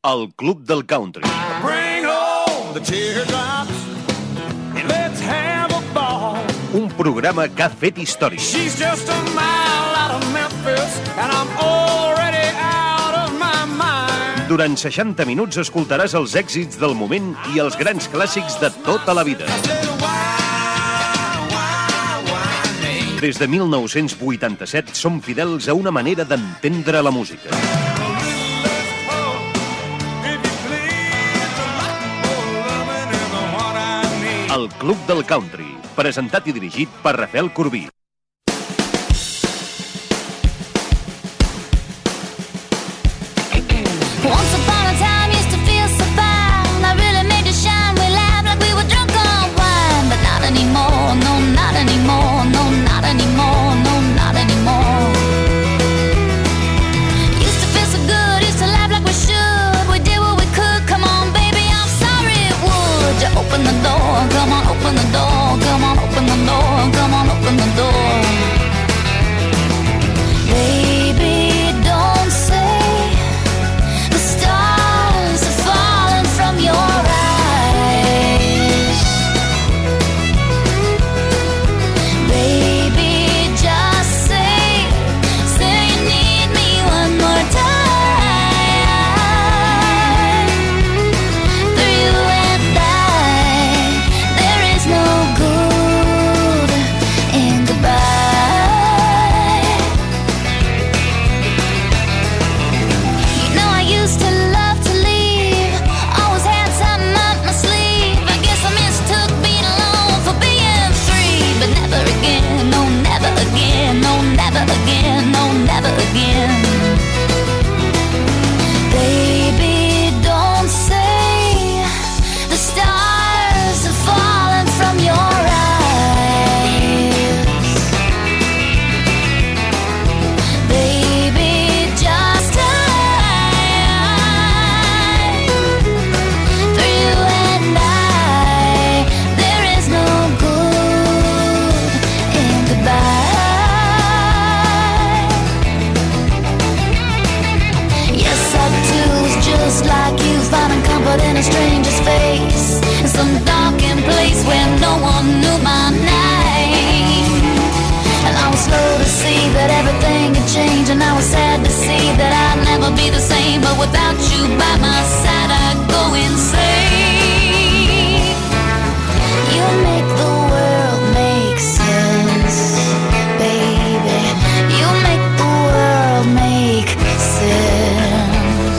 El Club del Country. Bring home the teardrops and let's have a ball. Un programa que ha fet història. She's just a mile out of Memphis and I'm already out of my mind. Durant 60 minuts escoltaràs els èxits del moment i els grans clàssics de tota la vida. Des de 1987 som fidels a una manera d'entendre la música. El Club del Country, presentat i dirigit per Rafael Corbí. Once upon a time used to feel so fine. I really made you shine. We laughed like we were drunk on wine. But not anymore, no, not anymore. No, not anymore, no, not anymore. Used to feel so good, used to laugh like we should. We did what we could, come on baby, I'm sorry. Would you open the door, come on, open the door. Come on, open the door, come on, open the door. Baby, don't say the stars are falling from your eyes. Baby, just say you need me one more time. For you and I, there is no good in goodbye. You know I used to love to leave, always had something up my sleeve. I guess I mistook being alone for being free. But never again, no, never again, no, never again, no, never again. Baby, don't say the stars are falling from your eyes. Baby, just time. For you and I, there is no good in goodbye. Yes, I too was just like you, finding comfort in a stranger's face, in some darkened place where no one knew my name. And I was slow to see that everything had changed, and I was sad to see that I'd never be the same. But without you by my side, I'd go insane. You make the world make sense, baby. You make the world make sense.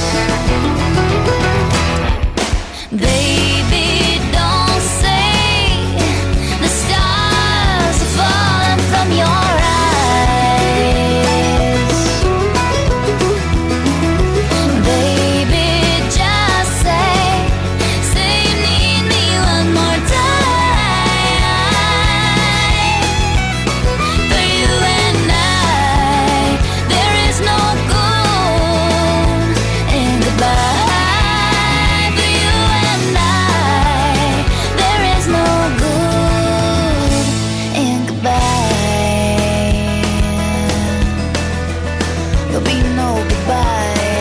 Baby, don't say the stars are falling from your eyes. Baby, just say you need me one more time. For you and I, there is no good in goodbye. For you and I, there is no good in goodbye. There'll be no goodbye.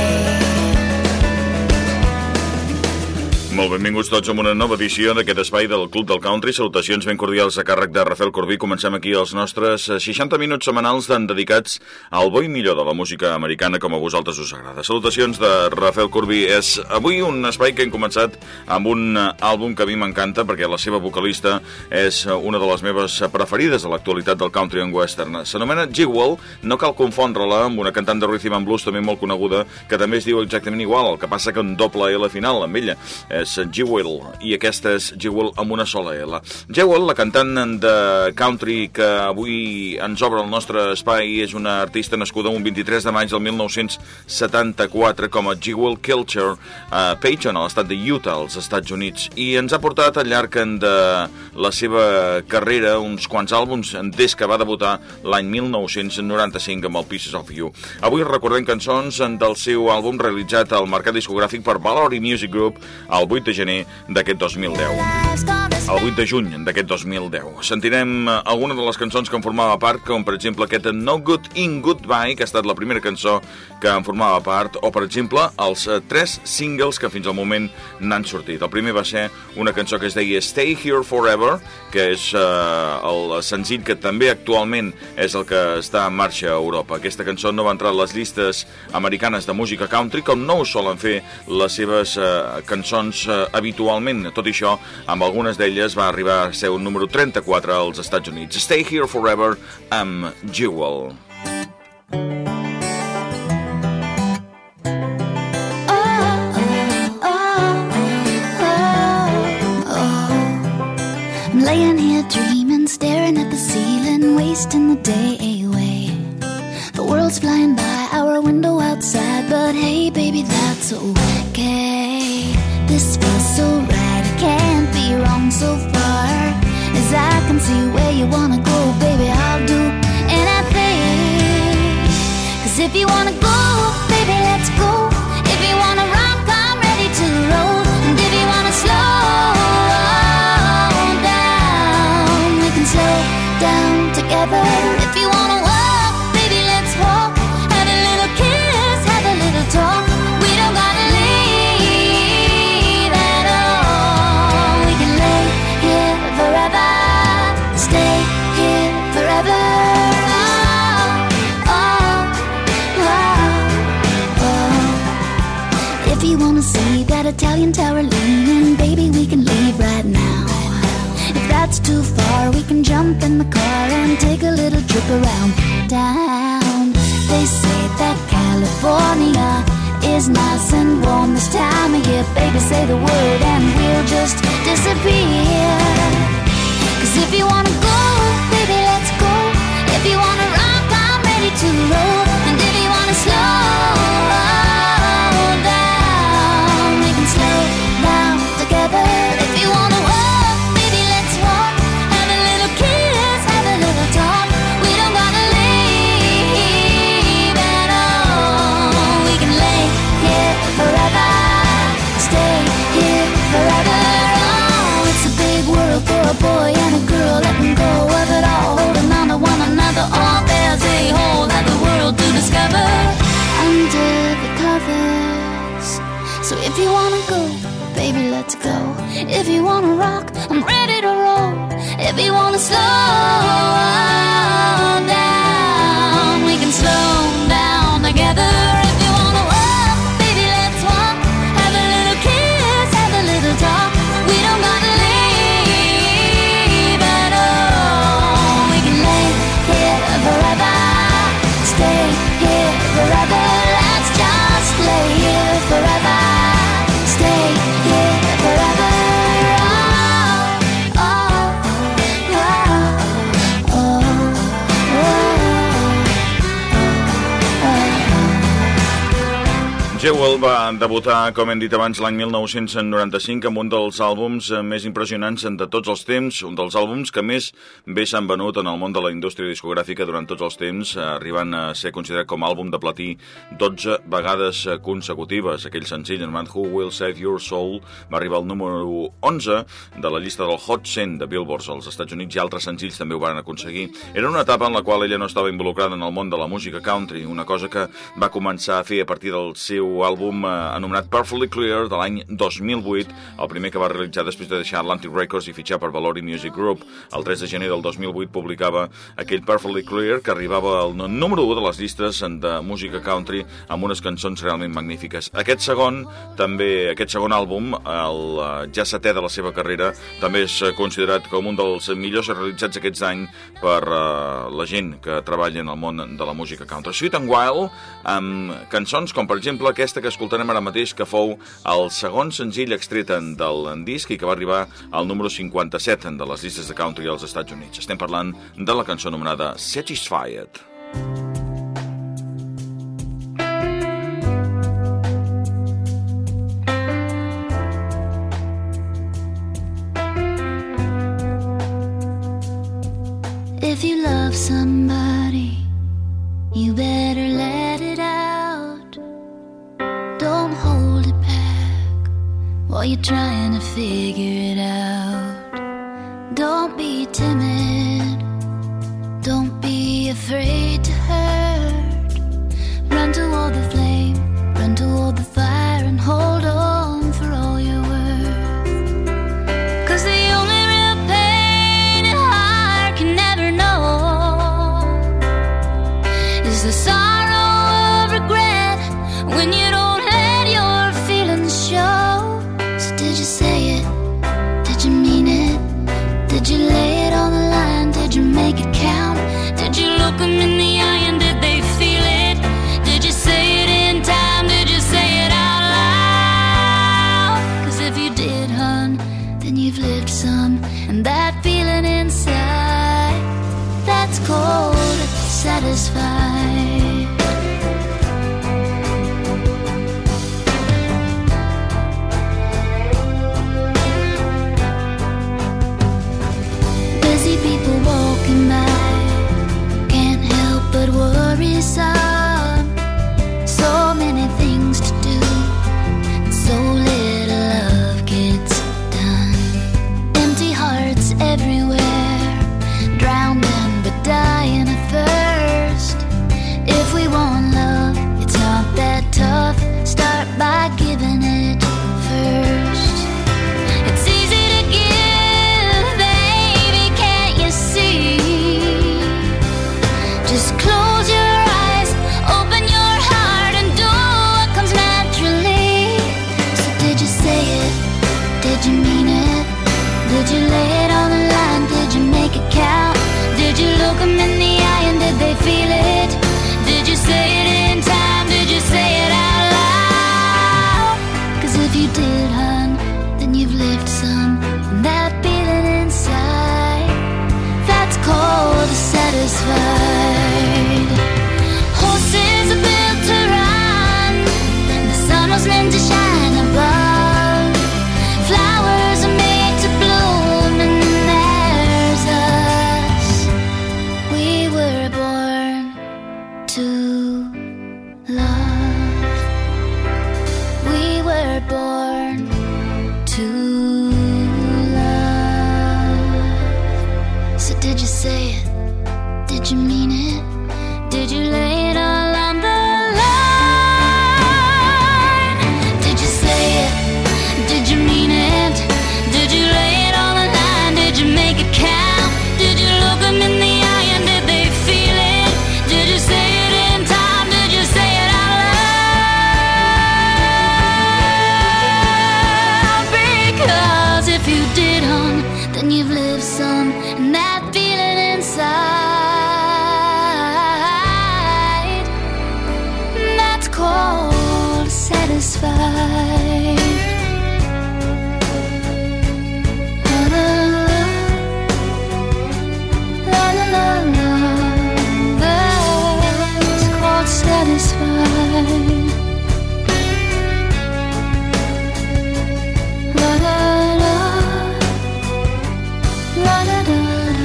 Molt benvinguts tots a una nova edició d'aquest espai del Club del Country. Salutacions ben cordials a càrrec de Rafael Corbí. Comencem aquí els nostres 60 minuts setmanals dedicats al bo i millor de la música americana com a vosaltres us agrada. Salutacions de Rafael Corbí. És avui un espai que hem començat amb un àlbum que a mi m'encanta perquè la seva vocalista és una de les meves preferides a l'actualitat del country and western. S'anomena Jewel, no cal confondre-la amb una cantant de rhythm and blues també molt coneguda que també es diu exactament igual, el que passa que un doble L final amb ella. És Jewel, i aquesta és Jewel amb una sola L. Jewel, la cantant de country que avui ens obre el nostre espai, és una artista nascuda un 23 de maig del 1974 com a Jewel Kilcher a Payton, a l'estat de Utah, als Estats Units, i ens ha portat al llarg de la seva carrera uns quants àlbums des que va debutar l'any 1995 amb el Pieces of You. Avui recordem cançons del seu àlbum realitzat al mercat discogràfic per Valory Music Group el 8 de gener d'aquest 2010. El 8 de juny d'aquest 2010. Sentirem alguna de les cançons que en formava part, com per exemple aquest No Good in Goodbye, que ha estat la primera cançó que en formava part, o per exemple els 3 singles que fins al moment n'han sortit. El primer va ser una cançó que es deia Stay Here Forever, que és el senzill que també actualment és el que està en marxa a Europa. Aquesta cançó no va entrar a les llistes americanes de música country, com no ho solen fer les seves cançons habitualment. Tot i això, amb algunes d'elles va arribar a ser un número 34 als Estats Units. Stay Here Forever amb Jewel. I'm laying here dreaming, staring at the ceiling, wasting the day away. The world's flying by our window outside, but hey baby, that's okay. This feels so right, it can't be wrong so far. As I can see where you wanna go, baby, I'll do anything. Cause if you wanna go, baby, let's go. If you wanna rock, I'm ready to roll. And if you wanna slow down, we can slow down together. If you wanna walk, baby, let's walk. Have a little kiss, have a little talk. We don't gotta leave at all. We can lay here forever, stay here forever. If you wanna see that Italian tower leaning, baby, we can leave right now. If that's too far, we can jump in the car and take a little trip around town. They say that California is nice and warm this time of year. Baby, say the word and we'll just disappear. Cause if you wanna go, baby, let's go. If you wanna rock, I'm ready to roll. And if you wanna slow down, we can slow down together. If you wanna walk, baby, let's walk. Have a little kiss, have a little talk. We don't gotta leave at all. We can lay here forever, stay here forever. Oh, it's a big world for a boy and a girl. Let them go of it all, holding on to one another. Oh, there's a whole other world to discover under the covers. So if you wanna go, baby, let's go. If you wanna rock, I'm ready to roll. If you wanna slow down, we can slow down together. If you wanna walk, baby, let's walk. Have a little kiss, have a little talk. We don't gotta leave at all. We can lay here forever, stay here forever. Let's just lay here forever, stay here forever. Oh, oh, oh, oh, Jewel va debutar, com hem dit abans, l'any 1995 amb un dels àlbums més impressionants de tots els temps, un dels àlbums que més bé s'han venut en el món de la indústria discogràfica durant tots els temps, arribant a ser considerat com a àlbum de platí 12 vegades consecutives. Aquell senzill, anomenat Who Will Save Your Soul, va arribar al número 11 de la llista del Hot 100 de Billboard als Estats Units, i altres senzills també ho van aconseguir. Era una etapa en la qual ella no estava involucrada en el món de la música country, una cosa que va començar a fer a partir del seu àlbum anomenat Perfectly Clear de l'any 2008, el primer que va realitzar després de deixar Atlantic Records i fitxar per Valori Music Group. El 3 de gener del 2008 publicava aquell Perfectly Clear, que arribava al número 1 de les llistes de música country amb unes cançons realment magnífiques. Aquest segon àlbum, el ja setè de la seva carrera, també és considerat com un dels millors realitzats aquests anys per la gent que treballa en el món de la música country. Sweet and Wild, amb cançons com per exemple aquesta que escoltarem ara mateix, que fou el segon senzill extret del disc i que va arribar al número 57 de les llistes de country als Estats Units. Estem parlant de la cançó anomenada Satisfied. If you love somebody, you better let it out. Don't hold it back while you're trying to figure it out. Don't be timid, don't be afraid to hurt. Run toward the flame, run toward the fire, and hold on for all you're worth. 'Cause the only real pain a heart can never know is the sorrow of regret when you don't let your feelings show. So did you say it? Did you mean it? Did you lay it on the line? Did you make it count? Did you look them in the eye and did they feel it? Did you say it in time? Did you say it out loud? 'Cause if you did, hun, then you've lived some. And that feeling inside, that's cold, satisfied. Busy people walking by, can't help but worry some. So many things to do, and so little love gets done. Empty hearts everywhere, drowning but dying of thirst. If we want love, it's not that tough. Start by giving it first. It's easy to give, baby, can't you see? Just close your eyes, open your heart, and do what comes naturally. So did you say it? Did you mean it? Did you lay it on the line? Did you make it count? Did you look them in the eye and did they feel it? Did you say it in time? Did you say it out loud? 'Cause if you did, hun, then you've lived some. And that feeling inside, that's cold, satisfied. Horses are built to run, the sun was meant to shine above. Flowers are made to bloom, and there's us. We were born to love. We were born to love. So did you say it? Did you mean it? Did you lay it all on the line? Did you say it? Did you mean it? Did you lay it on the line? Did you make it count? Did you look them in the eye and did they feel it? Did you say it in time? Did you say it out loud? Because if you did, hon, then you've lived some. And that feeling inside, that's cold, satisfied. La la la la la, that's cold, satisfied. La la la, la la la.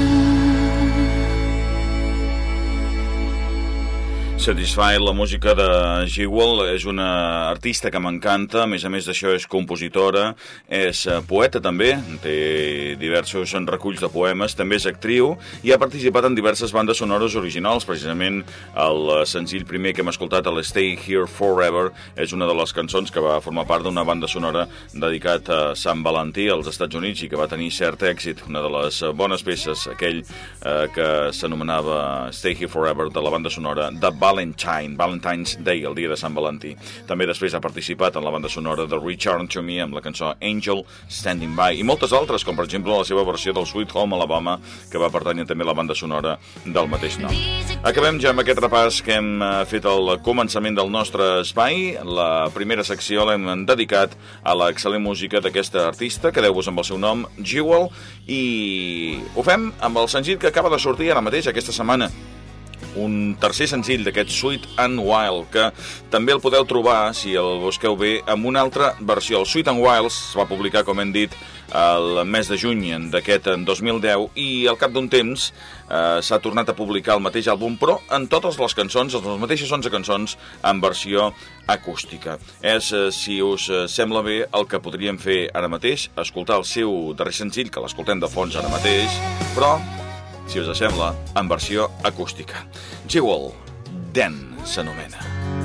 Satisfied, la música de Jewel, és una artista que m'encanta, a més d'això és compositora, és poeta també, té diversos reculls de poemes, també és actriu i ha participat en diverses bandes sonores originals. Precisament el senzill primer que hem escoltat, el Stay Here Forever, és una de les cançons que va formar part d'una banda sonora dedicat a Sant Valentí als Estats Units i que va tenir cert èxit. Una de les bones peces, aquell que s'anomenava Stay Here Forever, de la banda sonora de Valentine's Day, el dia de Sant Valentí. També després ha participat en la banda sonora de Return to Me amb la cançó Angel Standing By i moltes altres, com per exemple la seva versió del Sweet Home Alabama, que va pertànyer també a la banda sonora del mateix nom. Acabem ja amb aquest repàs que hem fet al començament del nostre espai. La primera secció l'hem dedicat a l'excel·lent música d'aquesta artista, quedeu-vos amb el seu nom, Jewel, i ho fem amb el senzill que acaba de sortir ara mateix aquesta setmana. un tercer senzill d'aquest Sweet and Wild, que també el podeu trobar, si el busqueu bé, amb una altra versió. El Sweet and Wild es va publicar, com hem dit, el mes de juny d'aquest 2010, i al cap d'un temps s'ha tornat a publicar el mateix àlbum, però en totes les cançons, les mateixes 11 cançons, en versió acústica. És, si us sembla bé, el que podríem fer ara mateix, escoltar el seu darrer senzill, que l'escoltem de fons ara mateix, però, si us sembla, en versió acústica. Jewel, Den s'anomena.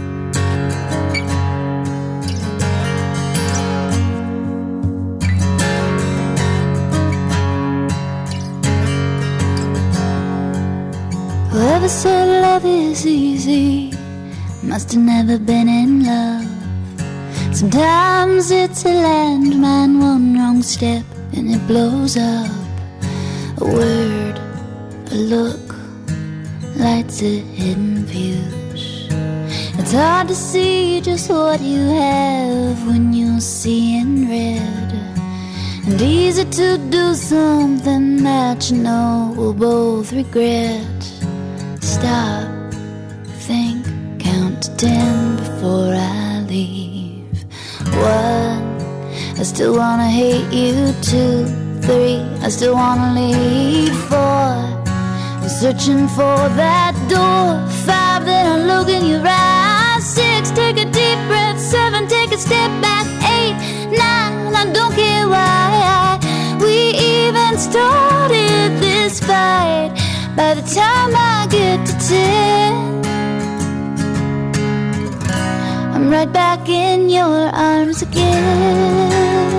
Whoever said love is easy must have never been in love. Sometimes it's a landmine, one wrong step and it blows up. A word, a look, lights a hidden fuse. It's hard to see just what you have when you're seeing red, and easy to do something that you know we'll both regret. Stop, think, count to 10 before I leave. 1, I still wanna hate you. 2, 3, I still wanna leave. 4, I'm searching for that door. 5, then I look in your eyes. 6, take a deep breath. 7, take a step back. 8, 9, I don't care why we even started this fight. By the time I get to 10, I'm right back in your arms again.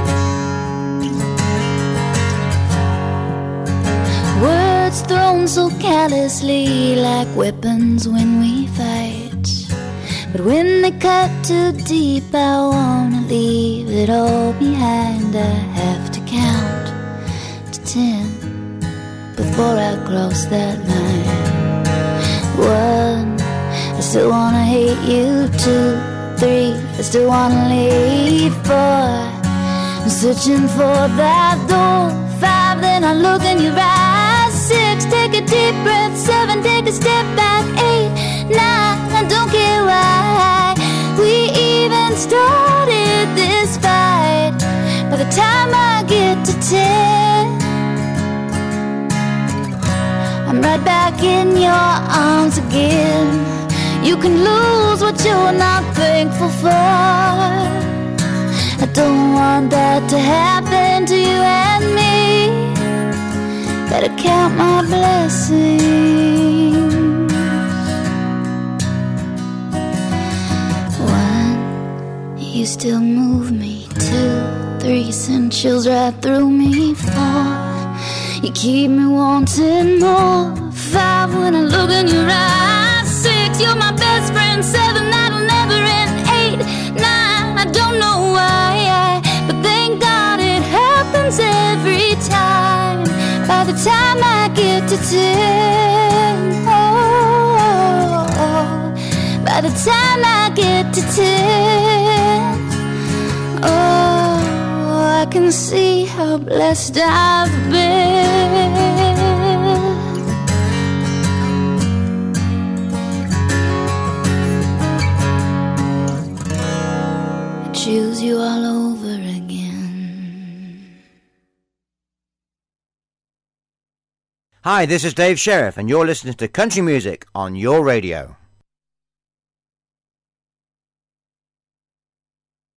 Words thrown so carelessly, like weapons when we fight. But when they cut too deep, I wanna leave it all behind. I have to count to 10 before I cross that line. 1, I still wanna hate you. 2, 3, I still wanna leave. 4, I'm searching for that door. 5, then I look in your eyes. 6, take a deep breath. 7, take a step back. 8, 9, I don't care why we even started this fight. By the time I get to 10, I'm right back in your arms again. You can lose what you're not thankful for. I don't want that to happen to you and me. Better count my blessings. 1, you still move me. 2, 3, send chills right through me. 4, you keep me wanting more. 5, when I look in your eyes. 6, you're my best friend. 7, that'll never end. 8, 9, I don't know why, but thank God it happens every time. By the time I get to 10, by the time I get to 10, I can see how blessed I've been. I choose you all over again. Hi, this is Dave Sheriff, and you're listening to Country Music on your radio.